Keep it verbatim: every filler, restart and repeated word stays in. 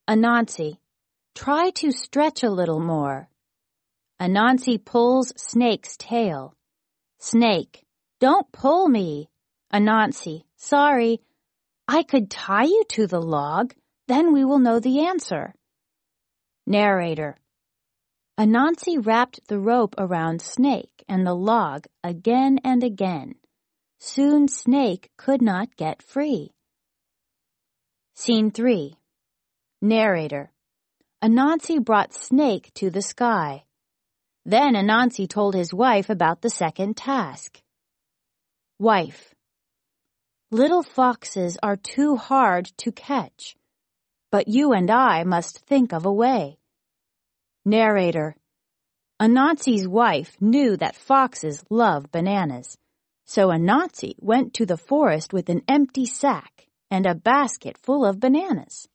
Anansi, try to stretch a little more. Anansi pulls Snake's tail. Snake, don't pull me. Anansi, sorry. I could tie you to the log, then we will know the answer. Narrator. Anansi wrapped the rope around Snake and the log again and again. Soon Snake could not get free. Scene three. Narrator. Anansi brought Snake to the sky. Then Anansi told his wife about the second task. Wife. Little foxes are too hard to catch, but you and I must think of a way. Narrator. Anansi's wife knew that foxes love bananas, so Anansi went to the forest with an empty sack and a basket full of bananas.